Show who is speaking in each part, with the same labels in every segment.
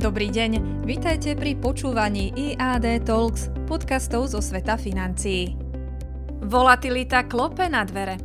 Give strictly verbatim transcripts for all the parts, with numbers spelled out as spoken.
Speaker 1: Dobrý deň, vitajte pri počúvaní í á dé Talks, podcastov zo sveta financií. Volatilita klope na dvere.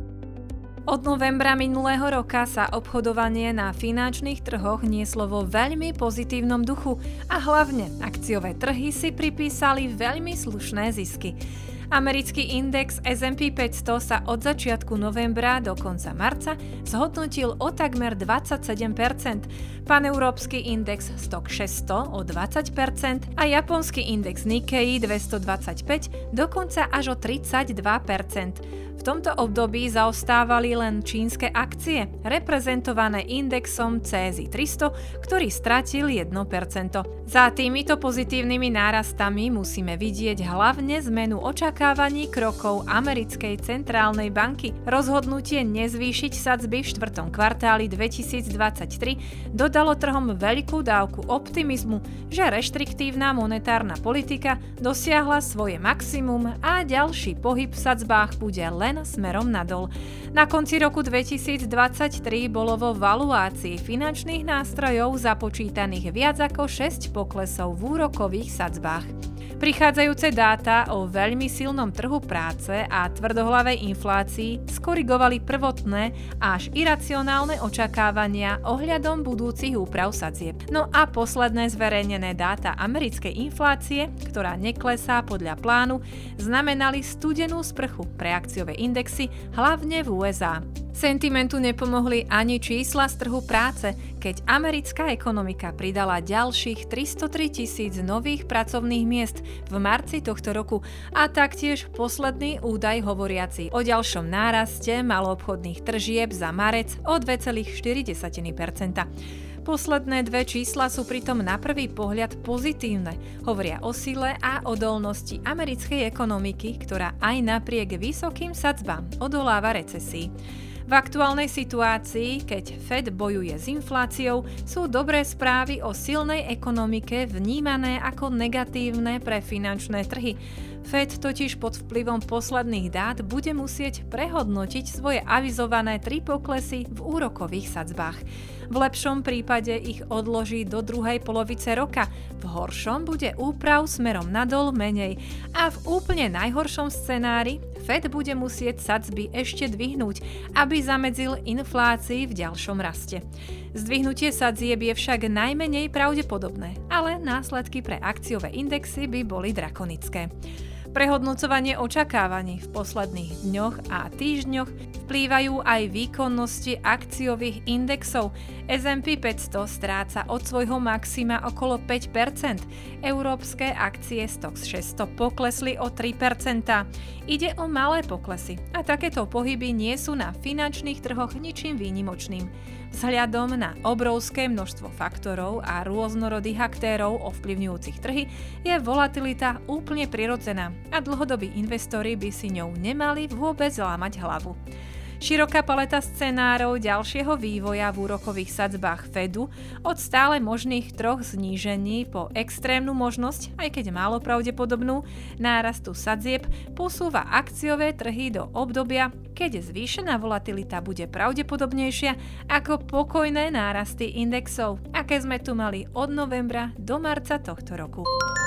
Speaker 1: Od novembra minulého roka sa obchodovanie na finančných trhoch nieslo vo veľmi pozitívnom duchu a hlavne akciové trhy si pripísali veľmi slušné zisky. Americký index es end pí päťsto sa od začiatku novembra do konca marca zhodnotil o takmer dvadsaťsedem percent, paneurópsky index Stoxx šesťsto o dvadsať percent a japonský index Nikkei dvestodvadsaťpäť dokonca až o tridsaťdva percent. V tomto období zaostávali len čínske akcie, reprezentované indexom cé es í tristo, ktorý stratil jedno percento. Za týmito pozitívnymi nárastami musíme vidieť hlavne zmenu očakávaní krokov americkej centrálnej banky. Rozhodnutie nezvýšiť sadzby v štvrtom kvartáli dvetisícdvadsaťtri dodalo trhom veľkú dávku optimizmu, že reštriktívna monetárna politika dosiahla svoje maximum a ďalší pohyb v sadzbách bude len smerom nadol. Na konci roku dvetisícdvadsaťtri bolo vo valuácii finančných nástrojov započítaných viac ako šesť poklesov v úrokových sadzbách. Prichádzajúce dáta o veľmi silnom trhu práce a tvrdohlavej inflácii skorigovali prvotné až iracionálne očakávania ohľadom budúcich úprav sadzieb. No a posledné zverejnené dáta americkej inflácie, ktorá neklesá podľa plánu, znamenali studenú sprchu pre akciové indexy, hlavne v ú es á. Sentimentu nepomohli ani čísla z trhu práce, keď americká ekonomika pridala ďalších tristotri tisíc nových pracovných miest v marci tohto roku a taktiež posledný údaj hovoriaci o ďalšom náraste maloobchodných tržieb za marec o dva celé štyri percenta. Posledné dve čísla sú pritom na prvý pohľad pozitívne. Hovoria o sile a odolnosti americkej ekonomiky, ktorá aj napriek vysokým sadzbám odoláva recesii. V aktuálnej situácii, keď Fed bojuje s infláciou, sú dobré správy o silnej ekonomike vnímané ako negatívne pre finančné trhy. Fed totiž pod vplyvom posledných dát bude musieť prehodnotiť svoje avizované tri poklesy v úrokových sadzbách. V lepšom prípade ich odloží do druhej polovice roka, v horšom bude úprav smerom nadol menej a v úplne najhoršom scenári Fed bude musieť sadzby ešte dvihnúť, aby zamedzil inflácii v ďalšom raste. Zdvihnutie sadzieb je však najmenej pravdepodobné, ale následky pre akciové indexy by boli drakonické. Prehodnocovanie očakávaní v posledných dňoch a týždňoch vplývajú aj výkonnosti akciových indexov. es end pí päťsto stráca od svojho maxima okolo päť percent. Európske akcie Stoxx šesťsto poklesli o tri percentá. Ide o malé poklesy a takéto pohyby nie sú na finančných trhoch ničím výnimočným. Vzhľadom na obrovské množstvo faktorov a rôznorodých aktérov ovplyvňujúcich trhy je volatilita úplne prirodzená a dlhodobí investori by si ňou nemali vôbec lámať hlavu. Široká paleta scenárov ďalšieho vývoja v úrokových sadzbách Fedu od stále možných troch znížení po extrémnu možnosť, aj keď málo pravdepodobnú, nárastu sadzieb posúva akciové trhy do obdobia, keď zvýšená volatilita bude pravdepodobnejšia ako pokojné nárasty indexov, aké sme tu mali od novembra do marca tohto roku.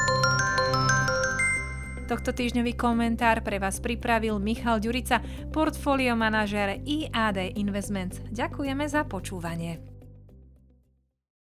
Speaker 1: Tohto týždňový komentár pre vás pripravil Michal Ďurica, portfólio manažér í á dé Investments. Ďakujeme za počúvanie.